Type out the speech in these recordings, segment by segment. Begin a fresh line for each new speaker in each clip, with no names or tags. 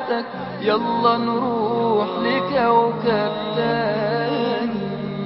حياتك، يلا نروح لكوكب تاني.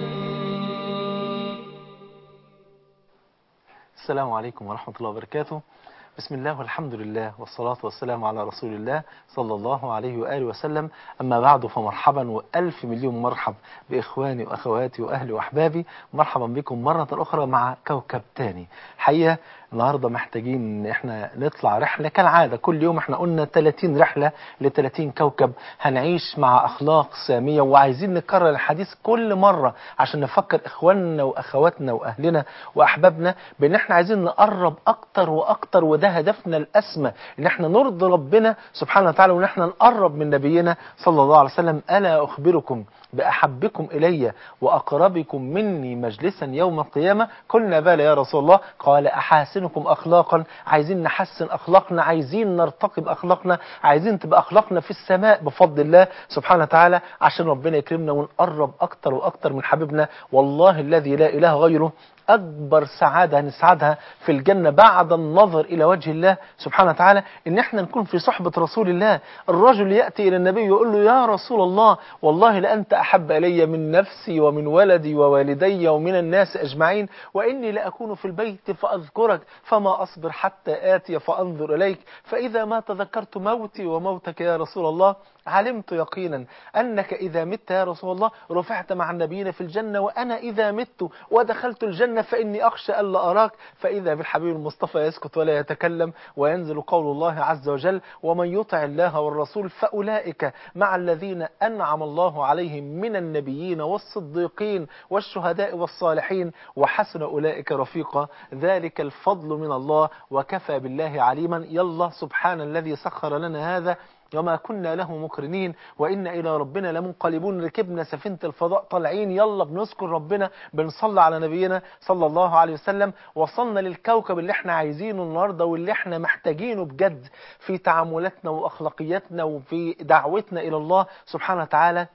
السلام عليكم ورحمة الله وبركاته. بسم الله والحمد لله والصلاة والسلام على رسول الله صلى الله عليه وآله وسلم. أما بعد، فمرحبا وألف مليون مرحب بإخواني وأخواتي وأهلي وأحبابي. مرحبا بكم مرة أخرى مع كوكب تاني. حقيقة النهاردة محتاجين إن احنا نطلع رحلة كالعادة. كل يوم احنا قلنا 30 رحلة ل 30 كوكب هنعيش مع أخلاق سامية، وعايزين نكرر الحديث كل مرة عشان نفكر إخواننا وأخواتنا وأهلنا وأحبابنا بأن احنا عايزين نقرب أكتر وأكتر، وده هدفنا الأسمى، إن احنا نرضي ربنا سبحانه وتعالى، وإن احنا نقرب من نبينا صلى الله عليه وسلم. ألا أخبركم بأحبكم إلي وأقربكم مني مجلسا يوم القيامة؟ قلنا بلى يا رسول الله. قال أحاسنكم أخلاقا. عايزين نحسن أخلاقنا، عايزين نرتقي بأخلاقنا، عايزين تبقى أخلاقنا في السماء بفضل الله سبحانه وتعالى، عشان ربنا يكرمنا ونقرب أكتر وأكتر من حبيبنا. والله الذي لا إله غيره أكبر سعادة هنسعدها في الجنة بعد النظر إلى وجه الله سبحانه وتعالى إن احنا نكون في صحبة رسول الله. الرجل يأتي إلى النبي يقول له: يا رسول الله، والله لأنت أحب إلي من نفسي ومن ولدي ووالدي ومن الناس أجمعين، وإني لأكون في البيت فأذكرك فما أصبر حتى آتي فأنظر إليك، فإذا ما تذكرت موتي وموتك يا رسول الله علمت يقينا أنك إذا مت يا رسول الله رفعت مع النبيين في الجنة، وأنا إذا مت ودخلت الجنة فإني أخشى ألا أراك. فإذا بالحبيب المصطفى يسكت ولا يتكلم، وينزل قول الله عز وجل: ومن يطع الله والرسول فأولئك مع الذين أنعم الله عليهم من النبيين والصديقين والشهداء والصالحين وحسن أولئك رفيقا، ذلك الفضل من الله وكفى بالله عليما. يلا سبحان الذي سخر لنا هذا وما كنا له مقرنين وإن إلى ربنا لمنقلبون. ركبنا سفينة الفضاء طالعين، يلا بنذكر ربنا، بنصلي على نبينا صلى الله عليه وسلم. وصلنا للكوكب اللي احنا عايزينه النهاردة واللي احنا محتاجينه بجد في تعاملاتنا وأخلاقياتنا وفي دعوتنا إلى الله سبحانه وتعالى.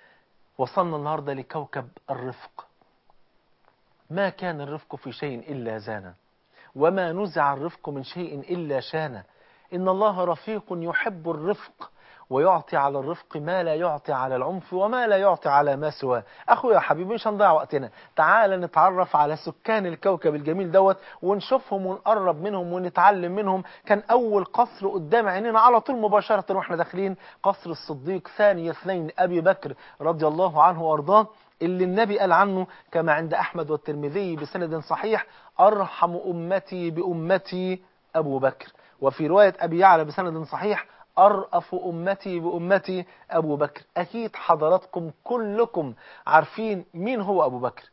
وصلنا النهاردة لكوكب الرفق. ما كان الرفق في شيء إلا زانه، وما نزع الرفق من شيء إلا شانه. إن الله رفيق يحب الرفق، ويعطي على الرفق ما لا يعطي على العنف وما لا يعطي على ما سواه. أخويا حبيبي مش هنضيع وقتنا، تعال نتعرف على سكان الكوكب الجميل دوت ونشوفهم ونقرب منهم ونتعلم منهم. كان أول قصر قدام عينينا على طول مباشرة واحنا داخلين قصر الصديق ثاني اثنين أبي بكر رضي الله عنه وأرضاه، اللي النبي قال عنه كما عند أحمد والترمذي بسند صحيح: أرحم أمتي بأمتي أبو بكر. وفي رواية أبي يعلى بسند صحيح: أرأف أمتي بأمتي أبو بكر. أكيد حضراتكم كلكم عارفين مين هو أبو بكر،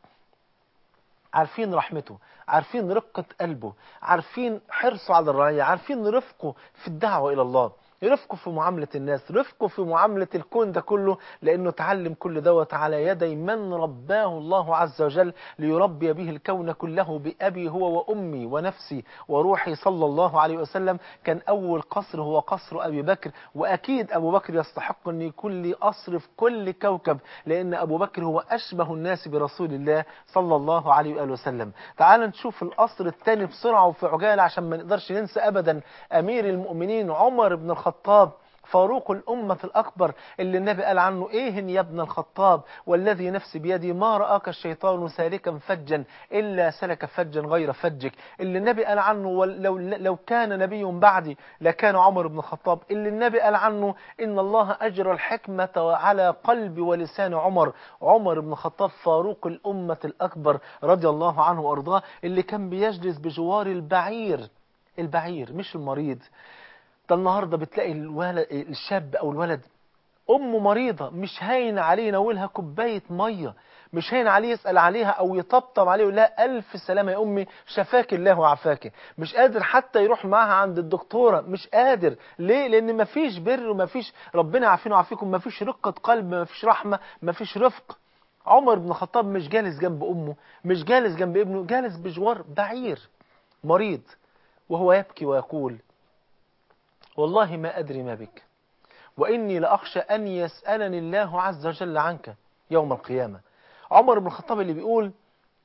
عارفين رحمته، عارفين رقة قلبه، عارفين حرصه على الرعية، عارفين رفقه في الدعوة إلى الله، رفقه في معاملة الناس، رفقه في معاملة الكون ده كله، لأنه تعلم كل دوت على يدي من رباه الله عز وجل ليربي به الكون كله بأبي هو وأمي ونفسي وروحي صلى الله عليه وسلم. كان أول قصر هو قصر أبي بكر، وأكيد أبو بكر يستحق أن يكون لي قصر في كل كوكب، لأن أبو بكر هو أشبه الناس برسول الله صلى الله عليه وآله وسلم. تعال نشوف القصر الثاني بسرعة وفي عجالة عشان ما نقدرش ننسى أبدا أمير المؤمنين عمر بن الخطاب، فاروق الأمة الأكبر، اللي النبي قال عنه: إيه يا ابن الخطاب والذي نفسي بيدي ما رآك الشيطان سالكا فجا إلا سلك فجا غير فجك. اللي النبي قال عنه: لو كان نبي بعدي لكان عمر بن الخطاب. اللي النبي قال عنه: إن الله أجرى الحكمة على قلب ولسان عمر بن الخطاب، فاروق الأمة الأكبر رضي الله عنه وأرضاه، اللي كان بيجلس بجوار البعير مش المريض. ده النهاردة بتلاقي الشاب أو الولد أمه مريضة، مش هاين عليه يناولها كوباية مية، مش هاين عليه يسأل عليها أو يطبطب عليه ويقول لها ألف سلامة يا أمي شفاك الله وعافاك. مش قادر حتى يروح معها عند الدكتورة، مش قادر. ليه؟ لأن مفيش بر ومفيش ربنا يعافينا ويعافيكم، مفيش رقة قلب، مفيش رحمة، مفيش رفق. عمر بن الخطاب مش جالس جنب أمه، مش جالس جنب ابنه، جالس بجوار بعير مريض، وهو يبكي ويقول: والله ما أدري ما بك، وإني لأخشى أن يسألني الله عز وجل عنك يوم القيامة. عمر بن الخطاب اللي بيقول: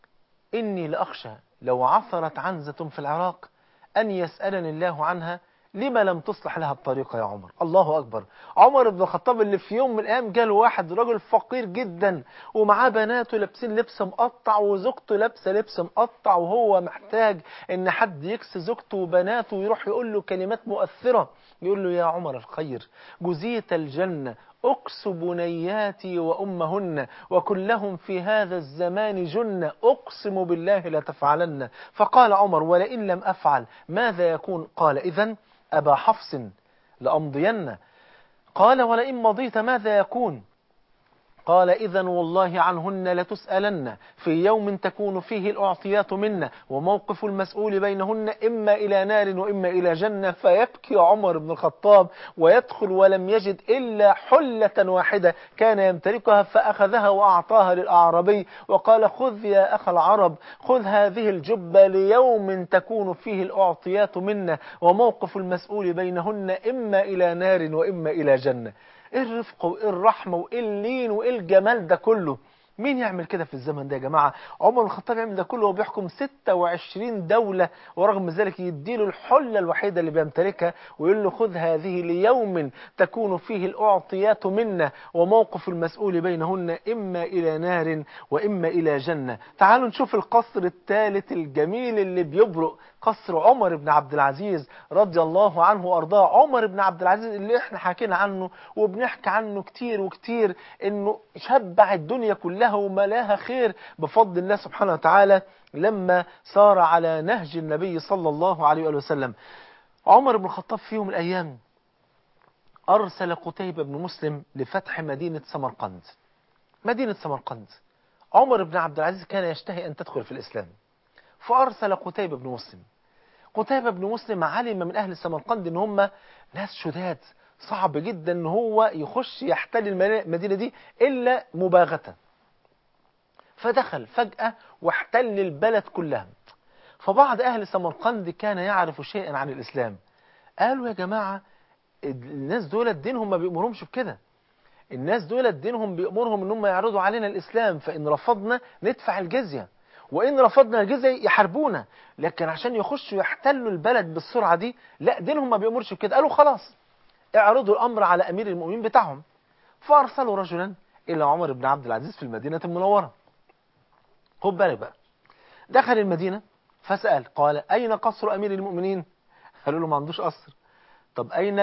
إني لأخشى لو عثرت عنزة في العراق أن يسألني الله عنها لما لم تصلح لها الطريقة يا عمر؟ الله أكبر. عمر بن الخطاب اللي في يوم من الأيام جاله واحد راجل فقير جدا ومعاه بناته لابسين لبس مقطع وزوجته لابسه لبس مقطع، وهو محتاج ان حد يكسي زوجته وبناته، ويروح يقول له كلمات مؤثرة، يقول له يا عمر الخير جزيت الجنة، أكس بنياتي وأمهن وكلهم في هذا الزمان جنة، أقسم بالله لا تفعلن. فقال عمر ولئن لم أفعل ماذا يكون؟ قال إذن أبا حفص لأمضين. قال ولئن مضيت ماذا يكون؟ قال إذن والله عنهن لتسألن في يوم تكون فيه الأعطيات منا وموقف المسؤول بينهن إما إلى نار وإما إلى جنة. فيبكي عمر بن الخطاب ويدخل ولم يجد إلا حلة واحدة كان يمتلكها، فأخذها وأعطاها للأعرابي وقال خذ يا أخ العرب، خذ هذه الجبة ليوم تكون فيه الأعطيات منا وموقف المسؤول بينهن إما إلى نار وإما إلى جنة. ايه الرفق وايه الرحمة وايه اللين وايه الجمال ده كله؟ مين يعمل كده في الزمن ده يا جماعة؟ عمر بن الخطاب يعمل ده كله وبيحكم 26 دولة، ورغم ذلك يديله الحلة الوحيدة اللي بيمتلكها ويقول له خذ هذه ليوم تكون فيه الأعطيات منا وموقف المسؤول بينهن إما إلى نار وإما إلى جنة. تعالوا نشوف القصر الثالث الجميل اللي بيبرق، قصر عمر بن عبد العزيز رضي الله عنه وأرضاه. عمر بن عبد العزيز اللي احنا حكينا عنه وبنحكي عنه كتير وكتير، انه شبع الدنيا كلها وملاها خير بفضل الله سبحانه وتعالى لما سار على نهج النبي صلى الله عليه وآله وسلم. عمر بن الخطاب في يوم من الأيام أرسل قتيبة بن مسلم لفتح مدينة سمرقند. مدينة سمرقند عمر بن عبد العزيز كان يشتهي أن تدخل في الإسلام، فأرسل قتيبة بن مسلم. قتيبة بن مسلم علم من أهل سمرقند إن هم ناس شداد، صعب جدا إن هو يخش يحتل المدينة دي إلا مباغتة. فدخل فجأة واحتل البلد كلها. فبعض أهل سمرقند كان يعرف شيئا عن الإسلام، قالوا يا جماعة الناس دول دينهم ما بيأمرهمش بكده، الناس دول دينهم بيأمرهم إن هم يعرضوا علينا الإسلام، فإن رفضنا ندفع الجزية، وإن رفضنا الجزية يحاربونا، لكن عشان يخشوا يحتلوا البلد بالسرعة دي لا، دينهم ما بيأمرش بكده. قالوا خلاص اعرضوا الأمر على أمير المؤمنين بتاعهم. فأرسلوا رجلا إلى عمر بن عبد العزيز في المدينة المنورة. خد بالك بقى، دخل المدينة فسأل قال أين قصر أمير المؤمنين؟ قالوا له ما عندوش قصر. طب أين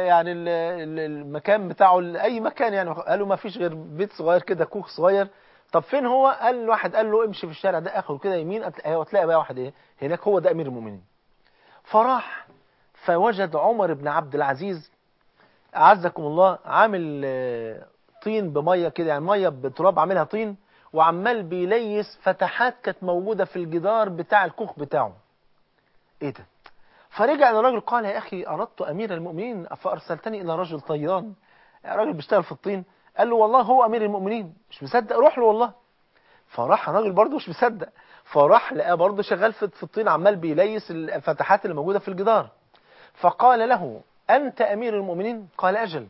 المكان بتاعه، أي مكان يعني؟ قالوا ما فيش غير بيت صغير كده، كوخ صغير. طب فين هو؟ قال واحد قال له امشي في الشارع ده اخره كده يمين وتلاقي بقى واحد ايه هناك، هو ده أمير المؤمنين. فراح فوجد عمر بن عبد العزيز أعزكم الله عامل طين بمية كده، يعني مية بتراب عاملها طين، وعمال بيليس فتحات كانت موجودة في الجدار بتاع الكوخ بتاعه. ايه ده؟ فرجع الراجل قال يا أخي أردت أمير المؤمنين فأرسلتني إلى رجل طيان، راجل بيشتغل في الطين. قال له والله هو أمير المؤمنين. مش مصدق، روح له والله. فراح الراجل برضه مش مصدق، فراح لقاه برضه شغال في الطين عمال بيليس الفتحات اللي موجودة في الجدار. فقال له أنت أمير المؤمنين؟ قال أجل.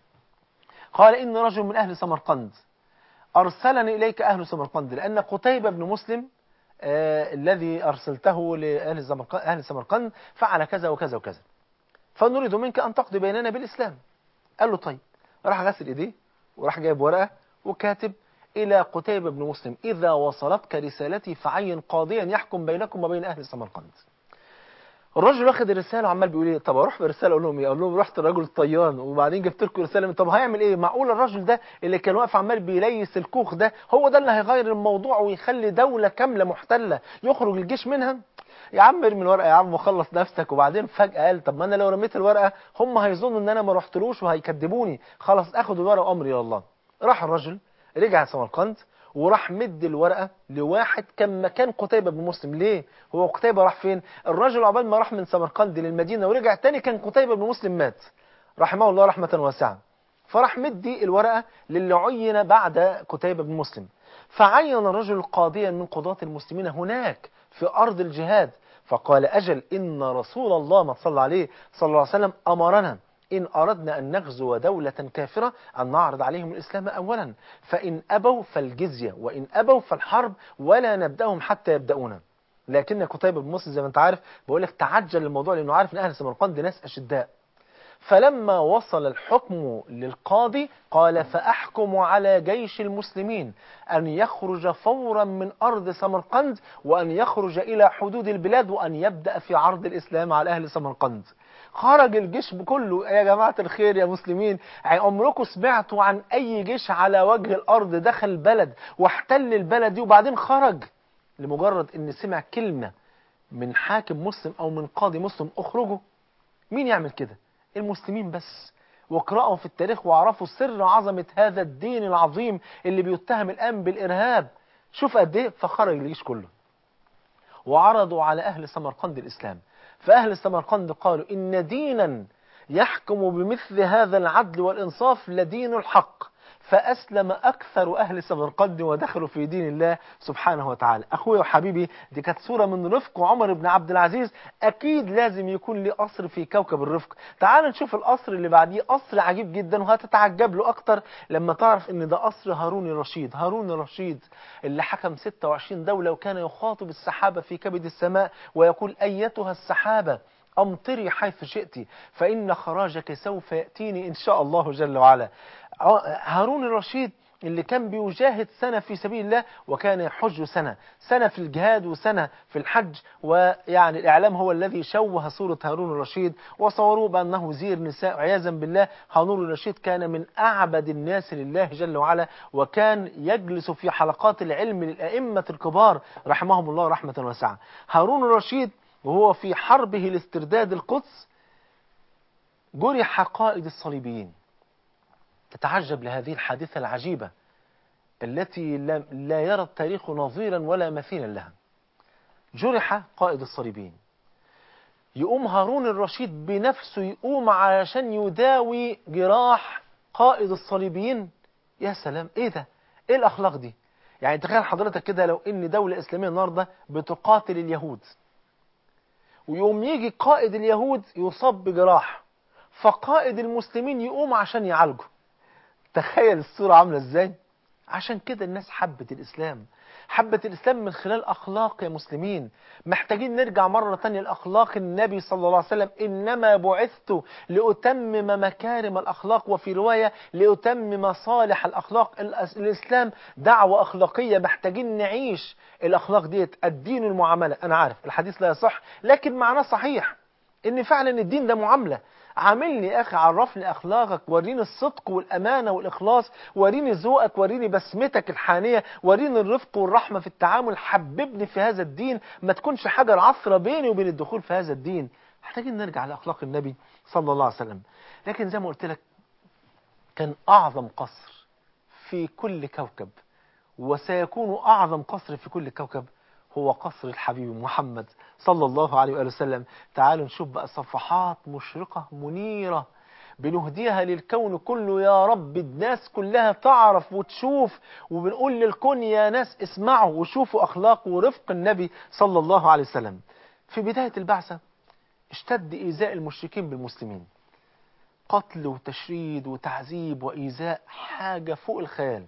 قال إن رجل من أهل سمرقند أرسلني إليك أهل سمرقند، لأن قتيبة بن مسلم الذي أرسلته لأهل سمرقند فعل كذا وكذا وكذا، فنريد منك أن تقضي بيننا بالإسلام. قال له طيب. راح غسل إيديه وراح جايب ورقة وكاتب إلى قتيبة بن مسلم إذا وصلتك رسالتي فعين قاضيا يحكم بينكم وبين أهل سمرقند. الراجل واخد الرسالة وعمال بيقول ايه، طب اروح بالرسالة اقول لهم ايه؟ اقول لهم رحت الراجل الطيان وبعدين جبت لكم رسالة. طب هيعمل ايه؟ معقول الراجل ده اللي كان واقف عمال بيليس الكوخ ده هو ده اللي هيغير الموضوع ويخلي دولة كاملة محتلة يخرج الجيش منها؟ يا عم ارمي الورقة يا عم وخلص نفسك. وبعدين فجأة قال طب ما انا لو رميت الورقة هم هيظنوا ان انا ما رحتلوش وهيكذبوني، خلاص اخد الورقة وامري الى الله. راح الرجل رجع سمرقند وراح مد الورقة لواحد كان مكان قتيبة بن مسلم. ليه؟ هو قتيبة راح فين؟ الرجل عقبال ما راح من سمرقند للمدينة ورجع تاني كان قتيبة بن مسلم مات رحمه الله رحمة واسعة. فراح مدي الورقة للي عين بعد قتيبة بن مسلم. فعين الرجل قاضيا من قضاة المسلمين هناك في أرض الجهاد. فقال أجل إن رسول الله ما صلى عليه صلى الله عليه وسلم أمرنا إن أردنا أن نغزو دولة كافرة أن نعرض عليهم الإسلام أولا، فإن أبوا فالجزية وإن أبوا فالحرب ولا نبدأهم حتى يبدأونا. لكن قتيبة بن مسلم زي ما انت عارف بقول لك تعجل الموضوع لأنه عارف أن أهل سمرقند ناس أشداء. فلما وصل الحكم للقاضي قال فأحكم على جيش المسلمين أن يخرج فورا من أرض سمرقند وأن يخرج إلى حدود البلاد وأن يبدأ في عرض الإسلام على أهل سمرقند. خرج الجيش بكله. يا جماعة الخير يا مسلمين، عمركم سمعتوا عن أي جيش على وجه الأرض دخل البلد واحتل البلد دي وبعدين خرج لمجرد أن سمع كلمة من حاكم مسلم أو من قاضي مسلم اخرجوا؟ مين يعمل كده؟ المسلمين بس. واقرأوا في التاريخ واعرفوا سر عظمة هذا الدين العظيم اللي بيتهم الآن بالإرهاب. شوف قد ايه. فخرج الجيش كله وعرضوا على أهل سمرقند الإسلام. فأهل سمرقند قالوا إن دينا يحكم بمثل هذا العدل والإنصاف لدين الحق. فأسلم أكثر أهل سمرقند ودخلوا في دين الله سبحانه وتعالى. أخوي وحبيبي، دي كانت صورة من رفق عمر بن عبد العزيز. أكيد لازم يكون لي قصر في كوكب الرفق. تعال نشوف القصر اللي بعديه، قصر عجيب جدا وهتتعجب له أكتر لما تعرف إن ده قصر هارون الرشيد. هارون الرشيد اللي حكم 26 دولة وكان يخاطب السحابة في كبد السماء ويقول أيتها السحابة أمطري حيث شئت فإن خراجك سوف يأتيني إن شاء الله جل وعلا. هارون الرشيد اللي كان بيجاهد سنة في سبيل الله وكان يحج سنة في الجهاد وسنة في الحج. ويعني الإعلام هو الذي شوه صورة هارون الرشيد وصوروه بأنه زير نساء عياذا بالله. هارون الرشيد كان من أعبد الناس لله جل وعلا، وكان يجلس في حلقات العلم للأئمة الكبار رحمهم الله رحمة واسعة. هارون الرشيد وهو في حربه لاسترداد القدس جرح قائد الصليبيين. تتعجب لهذه الحادثة العجيبة التي لا يرى التاريخ نظيرا ولا مثيلا لها. جرح قائد الصليبيين، يقوم هارون الرشيد بنفسه يقوم علشان يداوي جراح قائد الصليبيين. يا سلام، ايه ده؟ ايه الأخلاق دي؟ يعني تخيل حضرتك كده لو ان دولة إسلامية النهارده بتقاتل اليهود ويوم يجي قائد اليهود يصاب بجراح فقائد المسلمين يقوم عشان يعالجه. تخيل الصورة عاملة ازاي. عشان كده الناس حبت الإسلام، حبت الإسلام من خلال أخلاق يا مسلمين. محتاجين نرجع مرة تانية لأخلاق النبي صلى الله عليه وسلم. إنما بعثت لأتمم مكارم الأخلاق، وفي رواية لأتمم صالح الأخلاق. الإسلام دعوة أخلاقية، محتاجين نعيش الأخلاق ديت. الدين المعاملة. أنا عارف الحديث لا يصح لكن معناه صحيح، إن فعلا الدين ده معاملة. عاملني يا أخي، عرفني أخلاقك، وريني الصدق والأمانة والإخلاص، وريني ذوقك، وريني بسمتك الحانية، وريني الرفق والرحمة في التعامل. حببني في هذا الدين، ما تكونش حجر عثرة بيني وبين الدخول في هذا الدين. محتاجين نرجع لأخلاق النبي صلى الله عليه وسلم. لكن زي ما قلت لك كان أعظم قصر في كل كوكب وسيكون أعظم قصر في كل كوكب هو قصر الحبيب محمد صلى الله عليه وآله وسلم. تعالوا نشوف بقى صفحات مشرقة منيرة بنهديها للكون كله. يا رب الناس كلها تعرف وتشوف، وبنقول للكون يا ناس اسمعوا وشوفوا أخلاق ورفق النبي صلى الله عليه وسلم. في بداية البعثة اشتد إيذاء المشركين بالمسلمين، قتل وتشريد وتعذيب وإيذاء، حاجة فوق الخيال.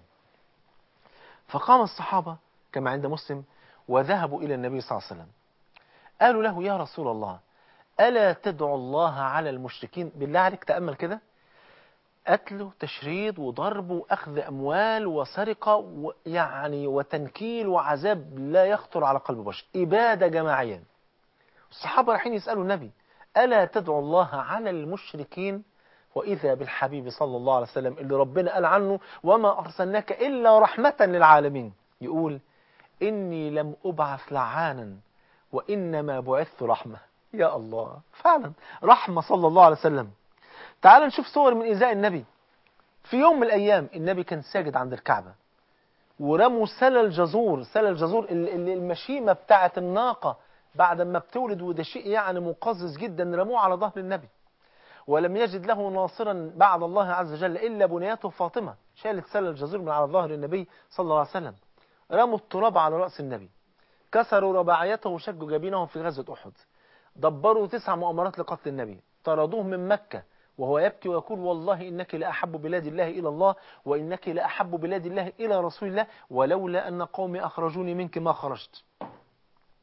فقام الصحابة كما عند مسلم وذهبوا إلى النبي صلى الله عليه وسلم. قالوا له يا رسول الله ألا تدعو الله على المشركين؟ بالله عليك تأمل كده، قتل وتشريد وضرب وأخذ أموال وسرقة يعني وتنكيل وعذاب لا يخطر على قلب بشر، إبادة جماعية. الصحابة رايحين يسألوا النبي ألا تدعو الله على المشركين؟ وإذا بالحبيب صلى الله عليه وسلم اللي ربنا قال عنه وما أرسلناك إلا رحمة للعالمين يقول إني لم أبعث لعانا وإنما بعثت رحمة. يا الله، فعلا رحمة صلى الله عليه وسلم. تعال نشوف صور من إيذاء النبي. في يوم من الأيام النبي كان ساجد عند الكعبة ورموا سلل جزور المشيمة بتاعة الناقة بعد ما بتولد، وده شيء يعني مقزز جدا، رموه على ظهر النبي ولم يجد له ناصرا بعد الله عز وجل إلا بنيته فاطمة. شالت سلل الجزور من على ظهر النبي صلى الله عليه وسلم. رموا التراب على رأس النبي، كسروا رباعيته وشجوا جبينهم في غزوة أحد، دبروا 9 مؤامرات لقتل النبي، طردوه من مكة وهو يبكي ويقول والله إنك لأحب بلاد الله إلى الله وإنك لأحب بلاد الله إلى رسول الله ولولا أن قومي أخرجوني منك ما خرجت.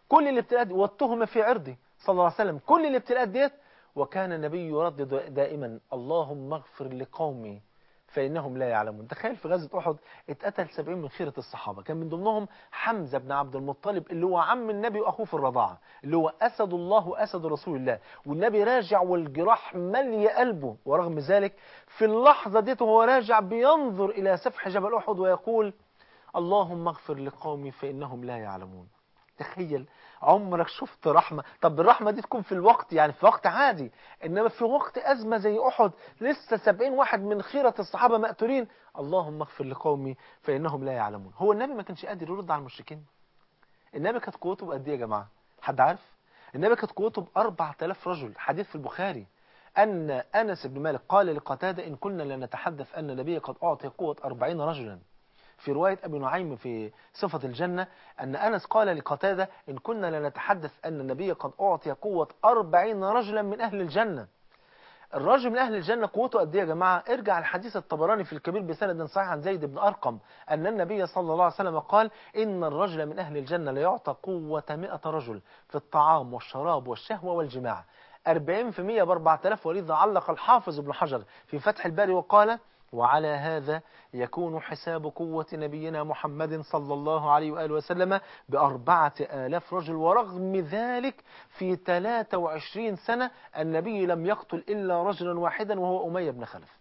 كل الابتلاءات دي واتهم في عرضه صلى الله عليه وسلم، كل الابتلاءات ديت، وكان النبي يردد دائما اللهم اغفر لقومي فإنهم لا يعلمون. تخيل في غزوة أحد اتقتل 70 من خيرة الصحابة، كان من ضمنهم حمزة بن عبد المطلب اللي هو عم النبي وأخوه في الرضاعة، اللي هو أسد الله وأسد رسول الله، والنبي راجع والجراح ملي قلبه، ورغم ذلك في اللحظة ديت وهو راجع بينظر إلى سفح جبل أحد ويقول اللهم اغفر لقومي فإنهم لا يعلمون. تخيل، عمرك شفت رحمة؟ طب الرحمة دي تكون في الوقت يعني في وقت عادي، إنما في وقت أزمة زي أحد لسه 70 واحد من خيرة الصحابة مقتولين، اللهم اغفر لقومي فإنهم لا يعلمون. هو النبي ما كانش قادر يرد على المشركين؟ النبي كانت قوته بقد إيه يا جماعة؟ حد عارف؟ النبي كانت قوته ب4000 رجل. حديث في البخاري أن أنس بن مالك قال لقتادة إن كنا لنتحدث أن النبي قد أعطي قوة 40 رجلا. في رواية أبي نعيم في صفة الجنة أن أنس قال لقتادة إن كنا لنتحدث أن النبي قد أعطي قوة 40 رجلا من أهل الجنة. الرجل من أهل الجنة قوته قد إيه يا جماعة؟ ارجع الحديث الطبراني في الكبير بسند صحيح عن زيد بن أرقم أن النبي صلى الله عليه وسلم قال إن الرجل من أهل الجنة ليعطى قوة 100 رجل في الطعام والشراب والشهوة والجماع. 40% ب4000. ولذا علق الحافظ ابن حجر في فتح الباري وقال وعلى هذا يكون حساب قوة نبينا محمد صلى الله عليه وآله وسلم ب4000 رجل. ورغم ذلك في 23 سنة النبي لم يقتل إلا رجلا واحدا وهو أمية بن خلف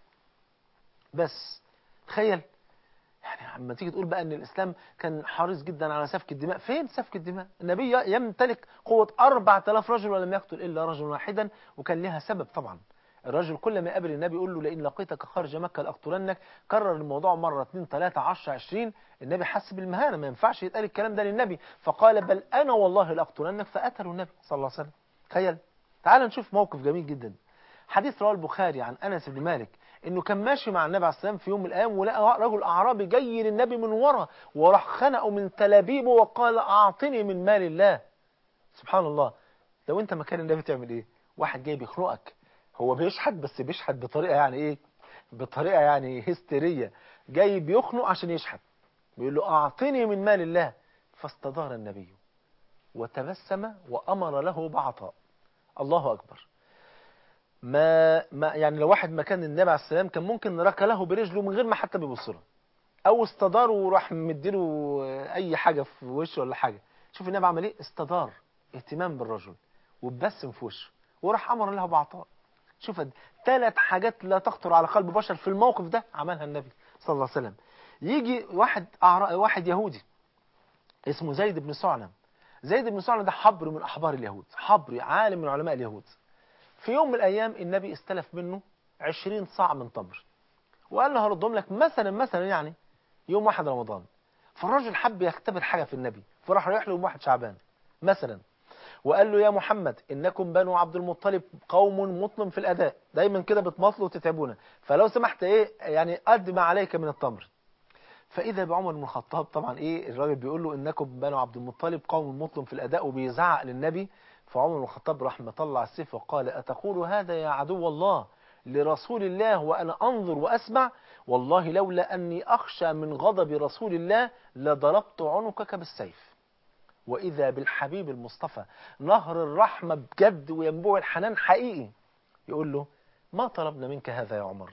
بس. تخيل يعني لما تيجي تقول بقى ان الاسلام كان حريص جدا على سفك الدماء، فين سفك الدماء؟ النبي يمتلك قوة 4000 رجل ولم يقتل الا رجلا واحدا، وكان لها سبب طبعا. الرجل كل ما يقابل النبي يقول له لئن لقيتك خارج مكة لأقتلنك، كرر الموضوع مرة 2 3 10 20. النبي حس بالمهانة، ما ينفعش يتقال الكلام ده للنبي، فقال بل أنا والله لأقتلنك، فقتلوا النبي صلى الله عليه وسلم. تخيل. تعال نشوف موقف جميل جدا. حديث رواه البخاري عن أنس بن مالك انه كان ماشي مع النبي عليه السلام في يوم من الايام ولقى رجل اعرابي جاي للنبي من ورا وراح خنقه من تلابيبه وقال اعطني من مال الله. سبحان الله. لو انت مكان النبي تعمل ايه؟ واحد جاي بيخنقك، هو بيشحت بس بيشحت بطريقه يعني ايه؟ بطريقه يعني هستيريه، جاي بيخنق عشان يشحت، بيقول له اعطني من مال الله. فاستدار النبي وتبسم وامر له بعطاء. الله اكبر. ما يعني لو واحد مكان النبي عليه السلام كان ممكن ركله برجله من غير ما حتى بيبص له، او استدار وراح مديله اي حاجه في وشه ولا حاجه. شوف النبي عمل ايه؟ استدار اهتمام بالرجل وبسم في وشه وراح امر له بعطاء. شوف 3 حاجات لا تخطر على قلب بشر في الموقف ده عملها النبي صلى الله عليه وسلم. يجي واحد يهودي اسمه زيد بن سعنة. زيد بن سعنة ده حبر من احبار اليهود، حبر عالم من علماء اليهود. في يوم من الأيام النبي استلف منه 20 صاع من تمر وقال له هردهم لك مثلا يعني يوم 1 رمضان. فالراجل حب يختبر حاجة في النبي، فراح رايح له يوم 1 شعبان مثلا وقال له يا محمد إنكم بنو عبد المطلب قوم مطلم في الأداء، دايما كده بتمطلوا وتتعبونا، فلو سمحت إيه يعني قد ما عليك من التمر. فإذا بعمر بن الخطاب طبعا إيه الراجل بيقول له إنكم بنو عبد المطلب قوم مطلم في الأداء وبيزعق للنبي. فعمر بن الخطاب راح مطلع السيف وقال أتقول هذا يا عدو الله لرسول الله وأنا أنظر وأسمع؟ والله لولا أني أخشى من غضب رسول الله لضربت عنقك بالسيف. وإذا بالحبيب المصطفى نهر الرحمة بجد وينبوع الحنان حقيقي يقول له ما طلبنا منك هذا يا عمر،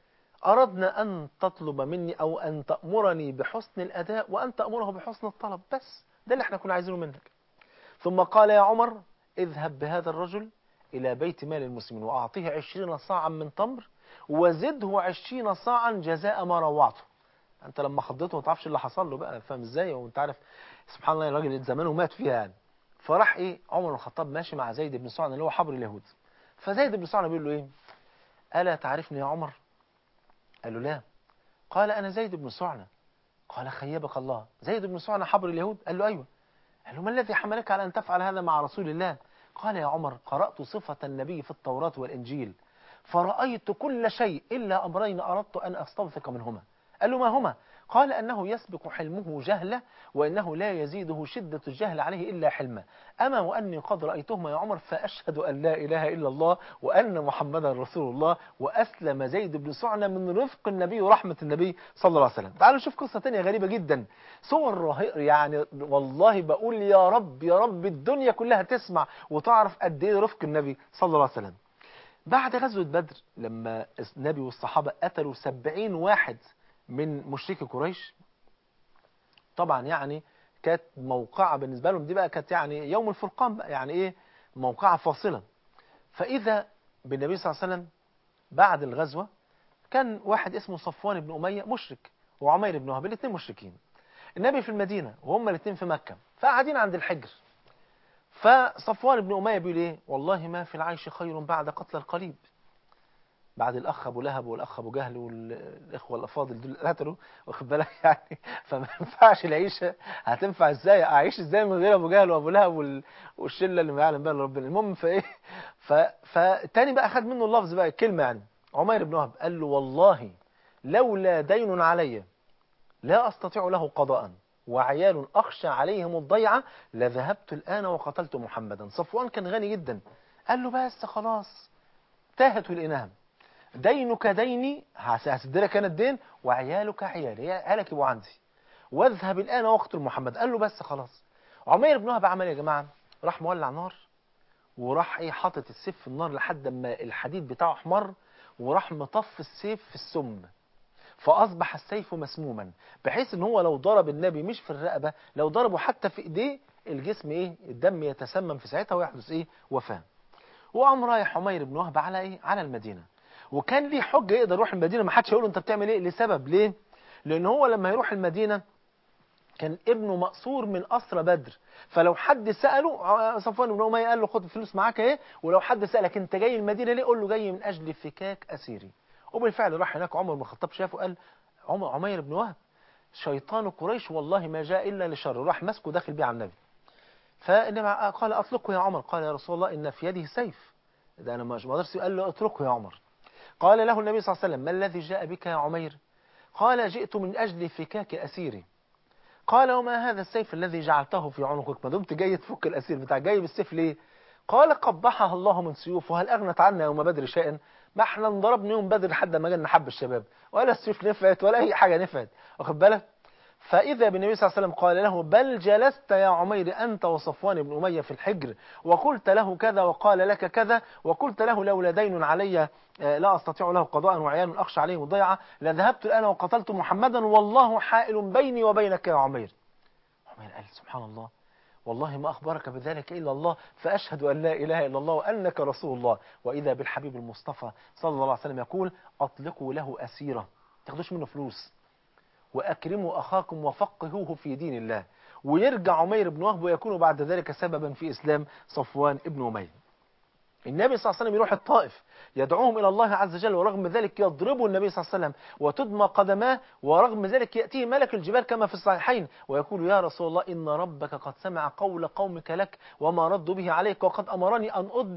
أردنا أن تطلب مني أو أن تأمرني بحسن الأداء وأن تأمره بحسن الطلب، بس ده اللي احنا كنا عايزينه منك. ثم قال يا عمر اذهب بهذا الرجل إلى بيت مال المسلمين وأعطيه 20 صاعا من تمر وزده 20 صاعا جزاء ما روعته. أنت لما خضته ما تعرفش اللي حصل له بقى، فاهم إزاي؟ وأنت عارف سبحان الله الراجل زمانه مات فيها يعني. فراح إيه عمر بن الخطاب ماشي مع زيد بن سعنة اللي هو حبر اليهود. فزيد بن سعنة بيقول له إيه؟ ألا تعرفني يا عمر؟ قال له لا. قال أنا زيد بن سعنة. قال خيبك الله. زيد بن سعنة حبر اليهود؟ قال له أيوه. قال له ما الذي حملك على أن تفعل هذا مع رسول الله؟ قال يا عمر قرأت صفة النبي في التوراة والإنجيل فرأيت كل شيء إلا أمرين أردت أن أستوثق منهما. قال له: ما هما؟ قال: أنه يسبق حلمه جهلة، وأنه لا يزيده شدة الجهل عليه إلا حلمه. أما وأني قد رأيتهما يا عمر فأشهد أن لا إله إلا الله وأن محمدا رسول الله. وأسلم زيد بن سعنة من رفق النبي ورحمة النبي صلى الله عليه وسلم. تعالوا نشوف قصة تانية غريبة جدا، صور رهيبة، يعني والله بقول يا رب يا رب الدنيا كلها تسمع وتعرف قد إيه رفق النبي صلى الله عليه وسلم. بعد غزوة بدر لما النبي والصحابة قتلوا 70 واحد من مشركي قريش، طبعا يعني كانت موقعة بالنسبة لهم، دي بقى كانت يعني يوم الفرقان بقى، يعني ايه، موقعة فاصلة. فإذا بالنبي صلى الله عليه وسلم بعد الغزوة كان واحد اسمه صفوان بن أمية مشرك، وعمير بن وهب الاثنين مشركين. النبي في المدينة وهم الاثنين في مكة، فقاعدين عند الحجر. فصفوان بن أمية بيقول ايه: والله ما في العيش خير بعد قتل القريب. بعد الأخ أبو لهب والأخ أبو جهل والإخوة الأفاضل دول قتلوا، واخد بالك يعني، فما ينفعش العيشة. هتنفع إزاي؟ أعيش إزاي من غير أبو جهل وأبو لهب والشلة اللي ما يعلم بها إلا ربنا. المهم فإيه، فالتاني بقى خد منه اللفظ بقى الكلمة، يعني عمير بن وهب قال له: والله لولا دين علي لا أستطيع له قضاء، وعيال أخشى عليهم الضيعة، لذهبت الآن وقتلت محمدا. صفوان كان غني جدا، قال له: بس خلاص تاهت الإنام، دينك ديني، هسدلك انا الدين، وعيالك عيالي، عيالك يبقوا عندي، واذهب الان واقتل محمد. قال له: بس خلاص. عمير بن وهب عمل ايه يا جماعه؟ راح مولع نار، وراح ايه، حاطط السيف في النار لحد ما الحديد بتاعه احمر، وراح مطف السيف في السم، فاصبح السيف مسموما، بحيث ان هو لو ضرب النبي مش في الرقبه، لو ضربه حتى في ايديه، الجسم ايه، الدم يتسمم في ساعتها ويحدث ايه، وفاه. وقام رايح عمير بن وهب على ايه، على المدينه. وكان ليه حجه يقدر يروح المدينه، ما حدش يقول له انت بتعمل ايه، لسبب، ليه؟ لان هو لما يروح المدينه كان ابنه مأسور من أسرى بدر، فلو حد سأله، صفوان بن أمية قال له: خد الفلوس معاك اهي، ولو حد سألك انت جاي المدينه ليه، قول له جاي من اجل فكاك اسيري. وبالفعل راح هناك عمر بن الخطاب شافه، قال: عمير بن وهب شيطان قريش والله ما جاء الا لشر، راح مسكه داخل بيه على النبي. فإنما قال: أطلقه يا عمر. قال: يا رسول الله إن في يده سيف، ده أنا ما أقدرش. قال له: اتركه يا عمر. قال له النبي صلى الله عليه وسلم: ما الذي جاء بك يا عمير؟ قال: جئت من أجل فكاك أسيري. قال: وما هذا السيف الذي جعلته في عنقك؟ ما دمت جاي تفك الأسير بتاع، جاي بالسيف ليه؟ قال: قبحها الله من سيوف، وهل أغنت عنا يوم بدر شيئا؟ ما احنا انضربنا يوم بدر لحد ما جالنا حب الشباب، ولا السيوف نفعت ولا أي حاجة نفعت، واخد بالك؟ فإذا بالنبي صلى الله عليه وسلم قال له: بل جلست يا عمير أنت وصفوان بن أمية في الحجر، وقلت له كذا وقال لك كذا، وقلت له لولا دين علي لا أستطيع له قضاء، وعيال أخشى عليهم الضيعة، لذهبت الآن وقتلت محمدا، والله حائل بيني وبينك يا عمير. عمير قال: سبحان الله، والله ما أخبرك بذلك إلا الله، فأشهد أن لا إله إلا الله وأنك رسول الله. وإذا بالحبيب المصطفى صلى الله عليه وسلم يقول: أطلقوا له أسيرة، ما تاخدوش منه فلوس، وأكرموا أخاكم وفقهوه في دين الله. ويرجع عمير بن وهب ويكون بعد ذلك سببا في إسلام صفوان بن أمية. النبي صلى الله عليه وسلم يروح الطائف يدعوهم إلى الله عز وجل، ورغم ذلك يضربوا النبي صلى الله عليه وسلم وتدمى قدماه، ورغم ذلك يأتيه ملك الجبال كما في الصحيحين ويقول: يا رسول الله إن ربك قد سمع قول قومك لك وما ردوا به عليك، وقد أمرني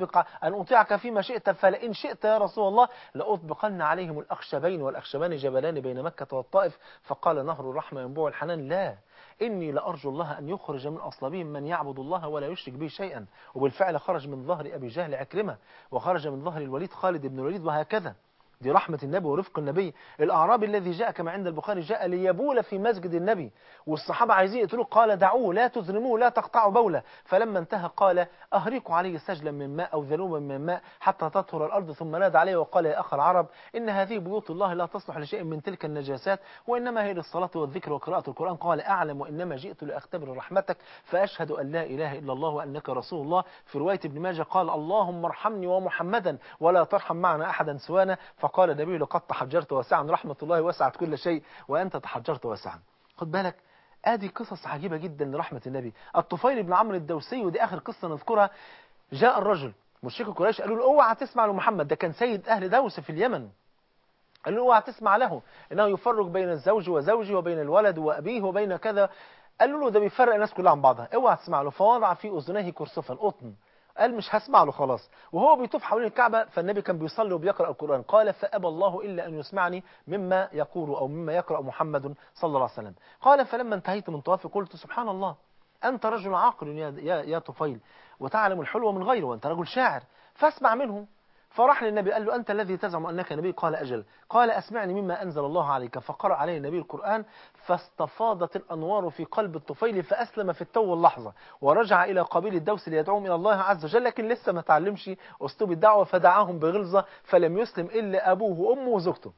أن أطيعك فيما شئت، فلئن شئت يا رسول الله لأطبقن عليهم الأخشبين، والأخشبان جبلان بين مكة والطائف. فقال: نهر الرحمة ينبوع الحنان، لا، إني لأرجو الله أن يخرج من أصلابهم من يعبد الله ولا يشرك به شيئا. وبالفعل خرج من ظهر أبي جهل عكرمة، وخرج من ظهر الوليد خالد بن الوليد، وهكذا. دي رحمة النبي ورفق النبي. الأعرابي الذي جاء كما عند البخاري جاء ليبول في مسجد النبي، والصحابة عايزين يقتلوه، قال: دعوه، لا تظلموه، لا تقطعوا بوله. فلما انتهى قال: أهريقوا عليه سجلا من ماء أو ذنوبا من ماء حتى تطهر الأرض. ثم نادى عليه وقال: يا أخ العرب، إن هذه بيوت الله لا تصلح لشيء من تلك النجاسات، وإنما هي للصلاة والذكر وقراءة القرآن. قال: أعلم، وإنما جئت لأختبر رحمتك، فأشهد أن لا إله إلا الله وأنك رسول الله. في رواية ابن ماجه قال: اللهم ارحمني ومحمدا ولا ترحم معنا أحدا سوانا. فقال النبي: لقد تحجرت واسعا، رحمة الله وسعت كل شيء وأنت تحجرت واسعا. خد بالك، ادي قصص عجيبة جدا لرحمة النبي. الطفيل بن عمرو الدوسي، ودي آخر قصة نذكرها، جاء الرجل مشرك قريش قالوا له: اوعى تسمع لمحمد، ده كان سيد أهل دوس في اليمن، قال له: اوعى تسمع له، إنه يفرق بين الزوج وزوجه وبين الولد وأبيه وبين كذا. قالوا له: ده بيفرق الناس كلها عن بعضها، اوعى تسمع له. فوضع في أذنيه كرسفا قطن، قال مش هسمع له خلاص. وهو بيطوف حوالين الكعبة فالنبي كان بيصلي وبيقرأ القرآن، قال فأبى الله إلا أن يسمعني مما يقول أو مما يقرأ محمد صلى الله عليه وسلم. قال فلما انتهيت من طوافي قلت سبحان الله، أنت رجل عاقل يا طفيل، وتعلم الحلو من غيره، وأنت رجل شاعر، فاسمع منه. فراح للنبي قال له أنت الذي تزعم أنك نبي؟ قال أجل. قال أسمعني مما أنزل الله عليك. فقرأ عليه النبي القرآن، فاستفاضت الأنوار في قلب الطفيل فأسلم في التو اللحظة، ورجع إلى قبيل الدوس ليدعوهم إلى الله عز وجل، لكن لسه ما تعلمش أسلوب الدعوة، فدعاهم بغلظة، فلم يسلم إلا أبوه وأمه وزوجته.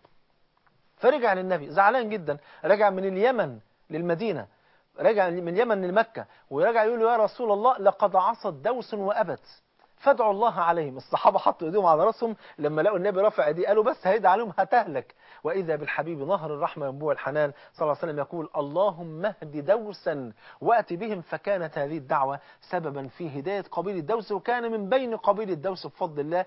فرجع للنبي زعلان جدا، رجع من اليمن للمدينة، رجع من اليمن لمكة، ورجع يقول له يا رسول الله لقد عصت دوس وأبت فادعوا الله عليهم. الصحابة حطوا ايديهم على راسهم لما لقوا النبي رافع ايديه، قالوا بس هيدعي عليهم هتهلك. وإذا بالحبيب نهر الرحمة ينبوع الحنان صلى الله عليه وسلم يقول اللهم اهد دوسا وأت بهم. فكانت هذه الدعوة سببا في هداية قبيل الدوس، وكان من بين قبيل الدوس بفضل الله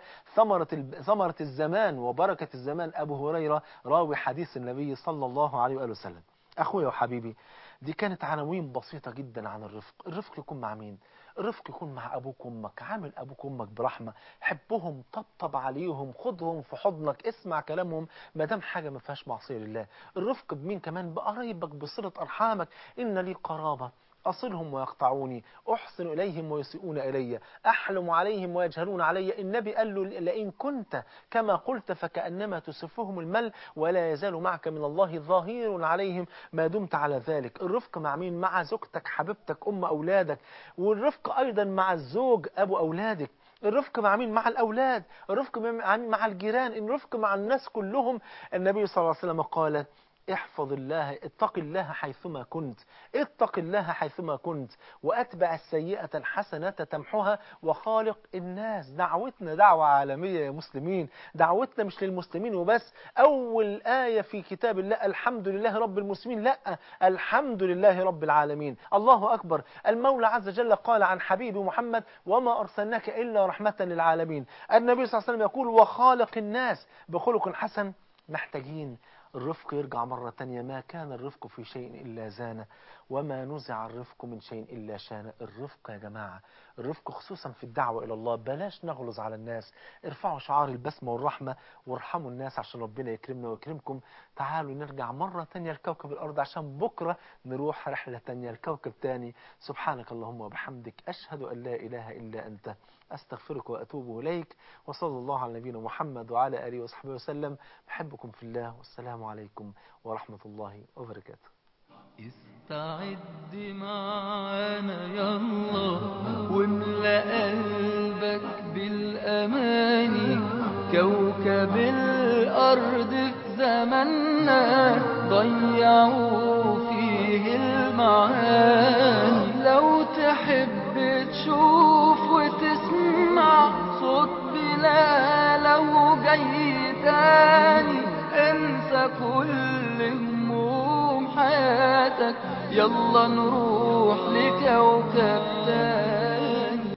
ثمرة الزمان وبركة الزمان أبو هريرة راوي حديث النبي صلى الله عليه وآله وسلم. أخويا وحبيبي، دي كانت عناوين بسيطة جدا عن الرفق. الرفق يكون مع مين؟ الرفق يكون مع أبوك وأمك، عامل أبوك وأمك برحمة، حبهم، طبطب عليهم، خدهم في حضنك، اسمع كلامهم ما دام حاجة ما فيهاش معصية لله. الرفق بمين كمان؟ بقرايبك، بصلة أرحامك. إن لي قرابة أصلهم ويقطعوني، أحسن إليهم ويسيئون إلي، أحلم عليهم ويجهلون علي. النبي قال له لئن كنت كما قلت فكأنما تسفهم المل، ولا يزال معك من الله ظهير عليهم ما دمت على ذلك. الرفق مع مين؟ مع زوجتك حبيبتك أم أولادك، والرفق أيضا مع الزوج أبو أولادك. الرفق مع مين؟ مع الأولاد. الرفق مع الجيران، الرفق مع الناس كلهم. النبي صلى الله عليه وسلم قال احفظ الله، اتق الله حيثما كنت، اتق الله حيثما كنت، وأتبع السيئة الحسنة تمحها، وخالق الناس. دعوتنا دعوة عالمية يا مسلمين، دعوتنا مش للمسلمين وبس. أول آية في كتاب الله الحمد لله رب المسلمين، لا، الحمد لله رب العالمين. الله أكبر. المولى عز وجل قال عن حبيبي محمد وما أرسلناك إلا رحمة للعالمين. النبي صلى الله عليه وسلم يقول وخالق الناس بخلق حسن. محتاجين الرفق يرجع مرة تانية. ما كان الرفق في شيء إلا زانه، وما نزع الرفق من شيء إلا شانه. الرفق يا جماعة، الرفق خصوصا في الدعوة إلى الله، بلاش نغلظ على الناس. ارفعوا شعار البسمة والرحمة وارحموا الناس عشان ربنا يكرمنا ويكرمكم. تعالوا نرجع مرة تانية لكوكب الأرض عشان بكرة نروح رحلة تانية لكوكب تاني. سبحانك اللهم وبحمدك، أشهد أن لا إله إلا أنت، أستغفرك وأتوب إليك. وصلى الله على نبينا محمد وعلى آله وصحبه وسلم. بحبكم في الله، والسلام عليكم ورحمة الله وبركاته.
استعد معانا يلا واملأ قلبك بالأماني، كوكب الأرض في زماننا ضيعوا فيه المعاني. لو تحب تشوف وتسمع صوت بلاله جاي تاني، انسى كل هموم حياتك، يلا نروح لكوكب تاني.